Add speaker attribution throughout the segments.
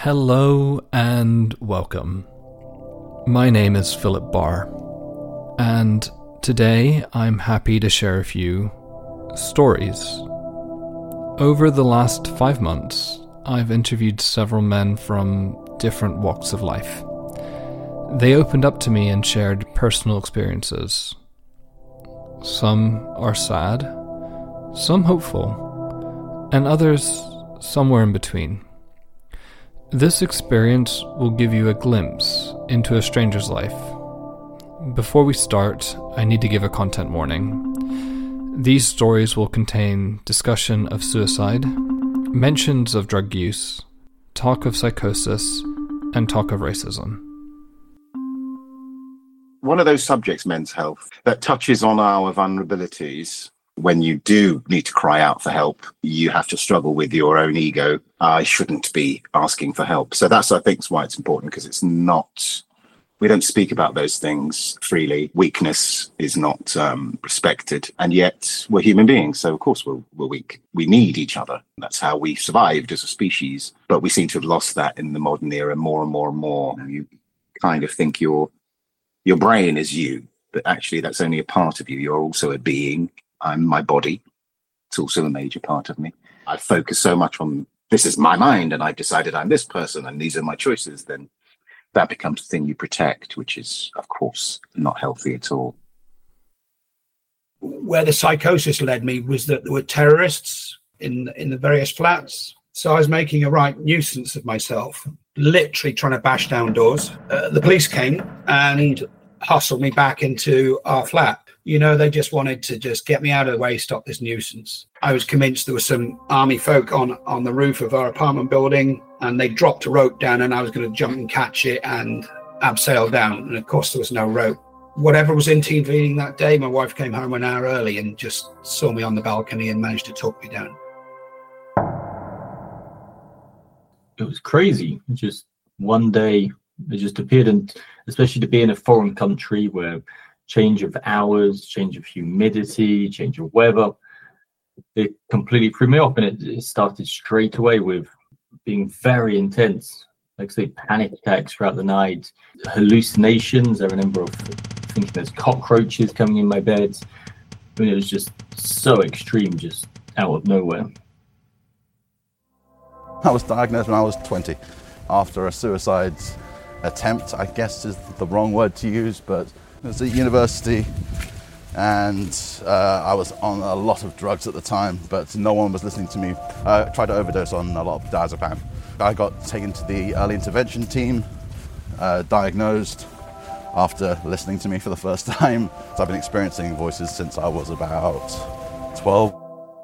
Speaker 1: Hello and welcome. My name is Philip Barr, and today I'm happy to share a few stories. Over the last 5 months, I've interviewed several men from different walks of life. They opened up to me and shared personal experiences. Some are sad, some hopeful, and others somewhere in between. This experience will give you a glimpse into a stranger's life. Before we start, I need to give a content warning. These stories will contain discussion of suicide, mentions of drug use, talk of psychosis, and talk of racism.
Speaker 2: One of those subjects, men's health, that touches on our vulnerabilities. When you do need to cry out for help, you have to struggle with your own ego. I shouldn't be asking for help. So that's, I think, why it's important, because it's not, we don't speak about those things freely. Weakness is not respected. And yet we're human beings. So of course we're weak. We need each other. That's how we survived as a species. But we seem to have lost that in the modern era more and more and more. You kind of think your brain is you, but actually that's only a part of you. You're also a being. I'm my body. It's also a major part of me. I focus so much on this is my mind and I've decided I'm this person and these are my choices, then that becomes the thing you protect, which is, of course, not healthy at all.
Speaker 3: Where the psychosis led me was that there were terrorists in the various flats. So I was making a right nuisance of myself, literally trying to bash down doors. The police came and hustled me back into our flat. You know, they just wanted to just get me out of the way, stop this nuisance. I was convinced there was some army folk on the roof of our apartment building, and they dropped a rope down and I was going to jump and catch it and abseil down. And of course, there was no rope. Whatever was intervening that day, my wife came home an hour early and just saw me on the balcony and managed to talk me down.
Speaker 4: It was crazy. Just one day, it just appeared, and especially to be in a foreign country where change of hours, change of humidity, change of weather, it completely threw me off. And it started straight away with being very intense, like say panic attacks throughout the night, hallucinations. I remember thinking there's cockroaches coming in my bed. I mean, it was just so extreme, just out of nowhere.
Speaker 5: I was diagnosed when I was 20 after a suicide attempt, I guess is the wrong word to use, but it was at university and I was on a lot of drugs at the time, but no one was listening to me. I tried to overdose on a lot of diazepam. I got taken to the early intervention team, diagnosed after listening to me for the first time. So I've been experiencing voices since I was about 12.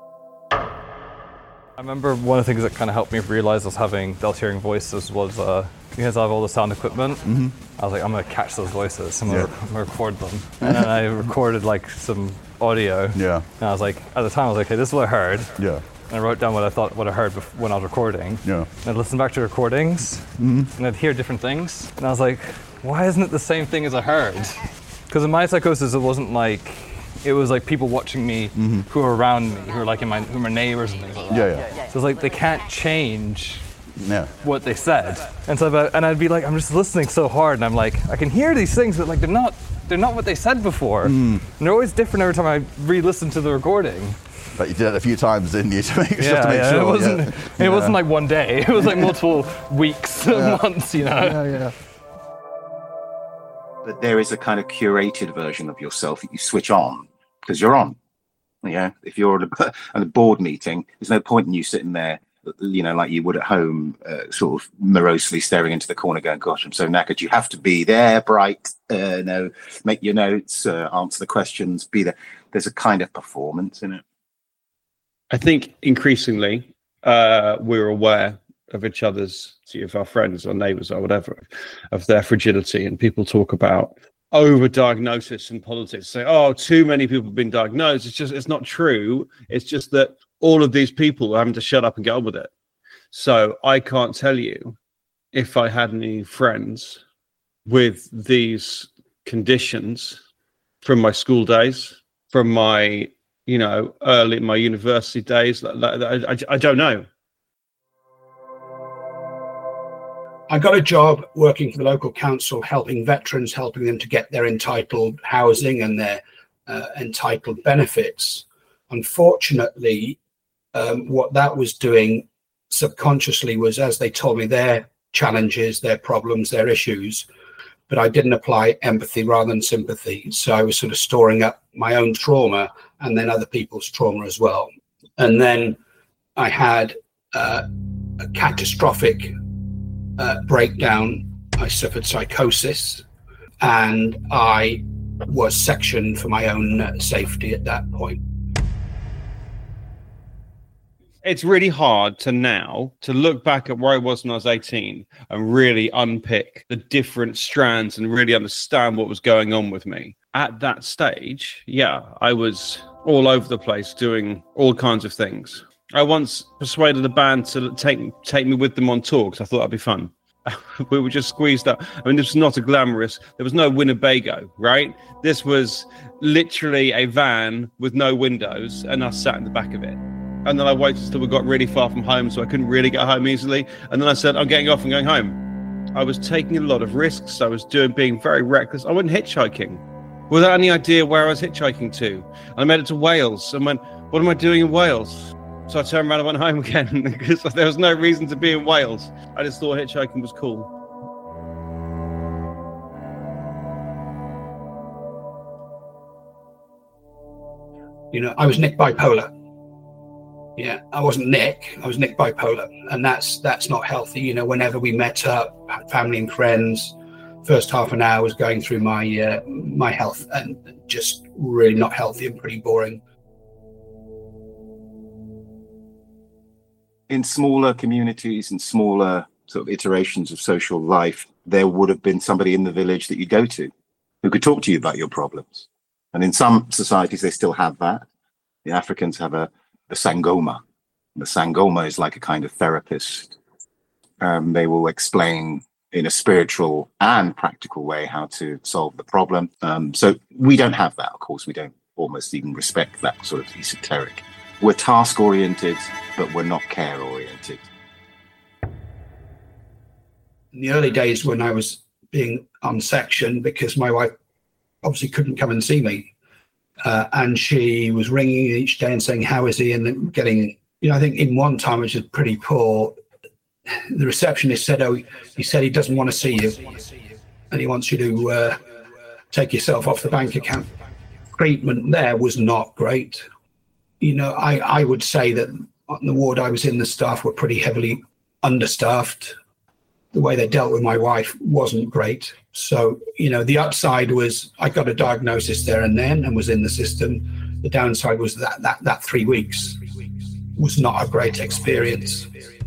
Speaker 6: I remember one of the things that kind of helped me realize I was having hearing voices was because I have all the sound equipment. Mm-hmm. I was like, I'm going to catch those voices. I'm going to record them. And then I recorded like some audio. Yeah. And I was like, at the time, I was like, okay, this is what I heard. Yeah. And I wrote down what I heard when I was recording. Yeah. And I'd listen back to recordings, and I'd hear different things. And I was like, why isn't it the same thing as I heard? Because in my psychosis, it wasn't like, it was like people watching me who are around me, who are like who are my neighbors and things like that. Yeah. So it's like they can't change what they said. And so I'd be like, I'm just listening so hard, and I'm like, I can hear these things, but like they're not what they said before. And they're always different every time I re-listen to the recording.
Speaker 5: But you did it a few times, didn't you, to make sure?
Speaker 6: It wasn't like one day. It was like multiple weeks, months, you know.
Speaker 5: Yeah.
Speaker 2: But there is a kind of curated version of yourself that you switch on because you're on. Yeah, if you're at a board meeting, there's no point in you sitting there, you know, like you would at home, sort of morosely staring into the corner going, gosh, I'm so knackered. You have to be there, bright, make your notes, answer the questions, be there. There's a kind of performance in it.
Speaker 7: I think increasingly we're aware of each other's, of our friends or neighbours or whatever, of their fragility. And people talk about over-diagnosis in politics, say, oh, too many people have been diagnosed. It's not true. It's just that all of these people are having to shut up and get on with it. So I can't tell you if I had any friends with these conditions from my school days, from my, early my university days. I don't know.
Speaker 3: I got a job working for the local council, helping veterans, helping them to get their entitled housing and their entitled benefits. Unfortunately, what that was doing subconsciously was, as they told me, their challenges, their problems, their issues, but I didn't apply empathy rather than sympathy. So I was sort of storing up my own trauma and then other people's trauma as well. And then I had a catastrophic breakdown. I suffered psychosis, and I was sectioned for my own safety at that point.
Speaker 7: It's really hard to look back at where I was when I was 18 and really unpick the different strands and really understand what was going on with me. At that stage, I was all over the place doing all kinds of things. I once persuaded a band to take me with them on tour because I thought that'd be fun. We were just squeezed up. I mean, this was not a glamorous, there was no Winnebago, right? This was literally a van with no windows and us sat in the back of it. And then I waited until we got really far from home, so I couldn't really get home easily. And then I said, I'm getting off and going home. I was taking a lot of risks. I was being very reckless. I went hitchhiking without any idea where I was hitchhiking to. And I made it to Wales and went, what am I doing in Wales? So I turned around and went home again because there was no reason to be in Wales. I just thought hitchhiking was cool.
Speaker 3: You know, I was Nick bipolar. Yeah, I wasn't Nick. I was Nick bipolar, and that's not healthy. You know, whenever we met up, family and friends, first half an hour was going through my health, and just really not healthy and pretty boring.
Speaker 2: In smaller communities and smaller sort of iterations of social life, there would have been somebody in the village that you go to who could talk to you about your problems. And in some societies, they still have that. The Africans have the Sangoma. The Sangoma is like a kind of therapist. They will explain in a spiritual and practical way how to solve the problem. So we don't have that. Of course, we don't almost even respect that sort of esoteric. We're task-oriented, but we're not care-oriented.
Speaker 3: In the early days when I was being on section, because my wife obviously couldn't come and see me, and she was ringing each day and saying, how is he? And then getting, I think in one time, which was pretty poor, the receptionist said, he said he doesn't want to see you and he wants you to take yourself off the bank account. Treatment there was not great. I would say that on the ward I was in, the staff were pretty heavily understaffed. The way they dealt with my wife wasn't great. So, the upside was I got a diagnosis there and then and was in the system. The downside was that 3 weeks was not a great experience.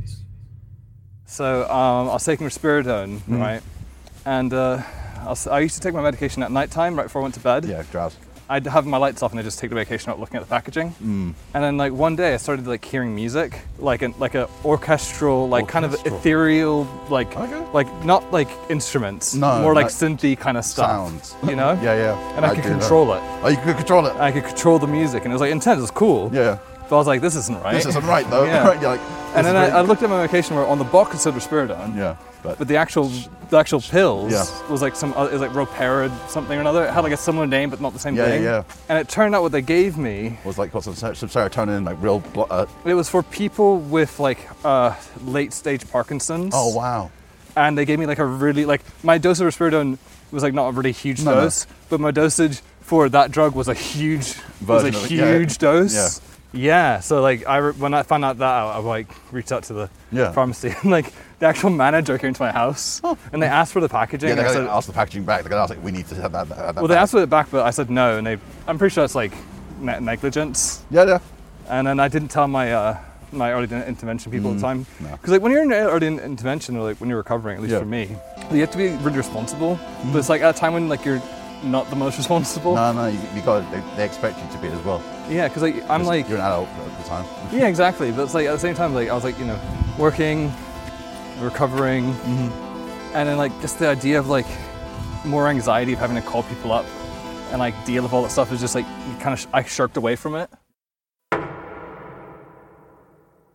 Speaker 6: So I was taking risperidone, right? And I used to take my medication at night time, right before I went to bed.
Speaker 5: Yeah, drowsy.
Speaker 6: I'd have my lights off and I'd just take the medication out looking at the packaging. And then one day I started hearing music, like an orchestral, kind of ethereal, not like instruments, more like synthy kind of stuff.
Speaker 5: Sounds.
Speaker 6: Yeah. And I could control it.
Speaker 5: Oh, you could control it?
Speaker 6: I could control the music and it was intense, it was cool.
Speaker 5: Yeah.
Speaker 6: But I was like, this isn't right.
Speaker 5: This isn't right though.
Speaker 6: Yeah. And then I looked at my medication where on the box it said risperidone.
Speaker 5: Yeah.
Speaker 6: But the actual pills was like it was like Roperid something or another. It had like a similar name but not the same thing.
Speaker 5: Yeah.
Speaker 6: And it turned out what they gave me
Speaker 5: was like some serotonin, like real.
Speaker 6: It was for people with late stage Parkinson's.
Speaker 5: Oh wow!
Speaker 6: And they gave me a really my dose of risperidone was not a really huge dose, but my dosage for that drug was a huge dose. Yeah, so when I found out that I reached out to the pharmacy and the actual manager came to my house and they asked for the packaging.
Speaker 5: Yeah, they asked the packaging back. They asked we need to have that.
Speaker 6: Well, they asked for it back, but I said no, and I'm pretty sure it's negligence.
Speaker 5: Yeah.
Speaker 6: And then I didn't tell my my early intervention people at the time, because when you're in early intervention or when you're recovering, at least for me, you have to be really responsible. But it's at a time when you're not the most responsible.
Speaker 5: No, you got. They expect you to be as well.
Speaker 6: Yeah, because I'm
Speaker 5: you're an adult at the time.
Speaker 6: Yeah, exactly. But it's at the same time, I was working, recovering, and then just the idea of more anxiety of having to call people up and deal with all that stuff is just I shirked away from it.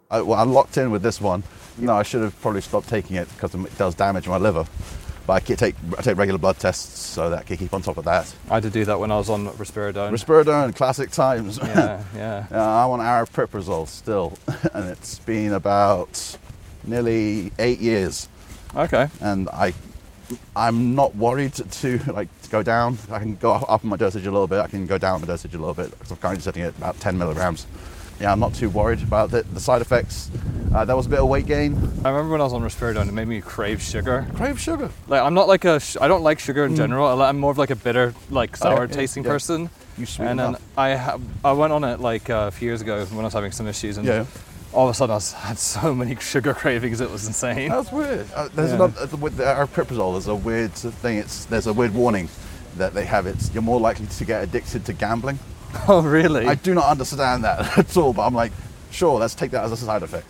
Speaker 5: I locked in with this one. No, I should have probably stopped taking it because it does damage my liver. But I take regular blood tests so that I can keep on top of that.
Speaker 6: I had to do that when I was on risperidone.
Speaker 5: Risperidone, classic times.
Speaker 6: Yeah.
Speaker 5: I'm on aripiprazole still, and it's been about nearly 8 years.
Speaker 6: Okay.
Speaker 5: And I'm not worried to go down. I can go up in my dosage a little bit. I can go down my dosage a little bit because I'm currently sitting at about 10 milligrams. Yeah, I'm not too worried about it. The side effects, there was a bit of weight gain.
Speaker 6: I remember when I was on risperidone, it made me crave sugar.
Speaker 5: Crave sugar?
Speaker 6: Like, I'm not like I don't like sugar in general. I'm more of like a bitter, like sour tasting person.
Speaker 5: You sweet
Speaker 6: and
Speaker 5: enough.
Speaker 6: then I went on it like a few years ago when I was having some issues, and all of a sudden I had so many sugar cravings, it was insane.
Speaker 5: That's weird. There's another, with the aripiprazole, there's a weird thing. There's a weird warning that they have. You're more likely to get addicted to gambling.
Speaker 6: Oh, really?
Speaker 5: I do not understand that at all, but I'm like, sure, let's take that as a side effect.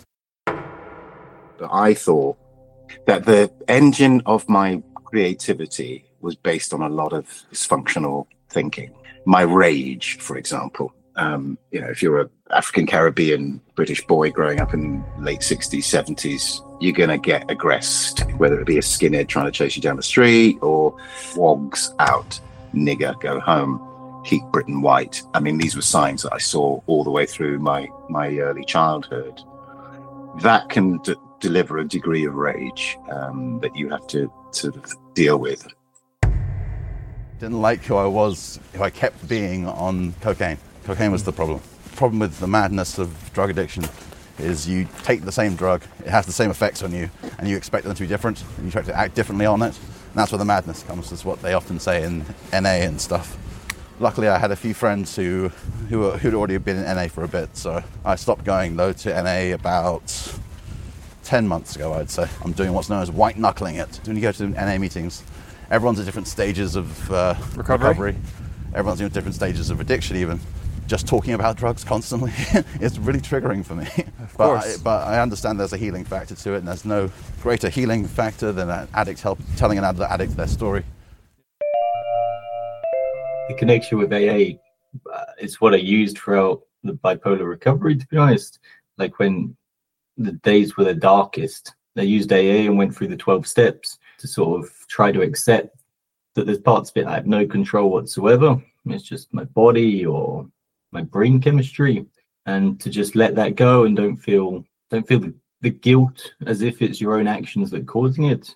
Speaker 2: I thought that the engine of my creativity was based on a lot of dysfunctional thinking. My rage, for example. If you're an African Caribbean British boy growing up in late 60s, 70s, you're going to get aggressed, whether it be a skinhead trying to chase you down the street or wogs out, nigger, go home. Keep Britain white. I mean, these were signs that I saw all the way through my early childhood. That can deliver a degree of rage that you have to sort of deal with.
Speaker 5: Didn't like who I kept being on cocaine. Cocaine was the problem. The problem with the madness of drug addiction is you take the same drug, it has the same effects on you, and you expect them to be different, and you expect to act differently on it. And that's where the madness comes. That's what they often say in NA and stuff. Luckily, I had a few friends who'd already been in NA for a bit, so I stopped going, though, to NA about 10 months ago, I'd say. I'm doing what's known as white knuckling it. When you go to NA meetings, everyone's at different stages of recovery. Everyone's in different stages of addiction, even. Just talking about drugs constantly is really triggering for me.
Speaker 6: Of course.
Speaker 5: But I understand there's a healing factor to it, and there's no greater healing factor than an addict telling another addict their story.
Speaker 4: The connection with AA is what I used throughout the bipolar recovery, to be honest. Like when the days were the darkest, I used AA and went through the 12 steps to sort of try to accept that there's parts of it I have no control whatsoever. It's just my body or my brain chemistry, and to just let that go and don't feel the guilt as if it's your own actions that are causing it.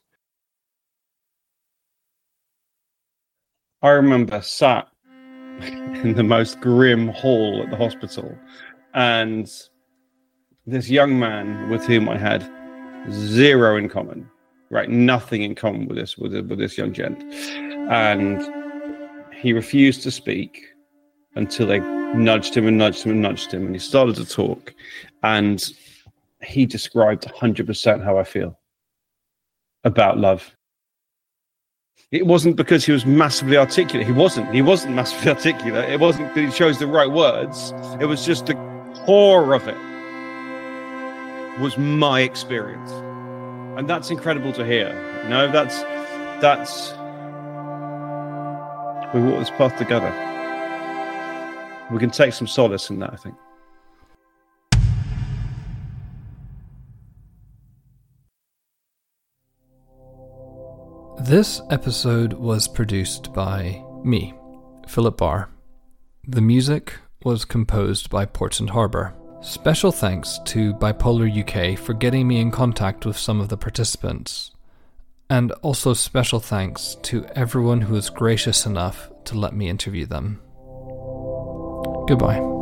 Speaker 7: I remember sat in the most grim hall at the hospital, and this young man with whom I had zero in common, right? Nothing in common with this young gent. And he refused to speak until they nudged him, and he started to talk. And he described 100% how I feel about love. It wasn't because he was massively articulate. He wasn't massively articulate. It wasn't that he chose the right words. It was just the core of it was my experience. And that's incredible to hear. You know, that's we walk this path together. We can take some solace in that, I think.
Speaker 1: This episode was produced by me, Philip Barr. The music was composed by Portsmouth Harbour. Special thanks to Bipolar UK for getting me in contact with some of the participants. And also special thanks to everyone who was gracious enough to let me interview them. Goodbye.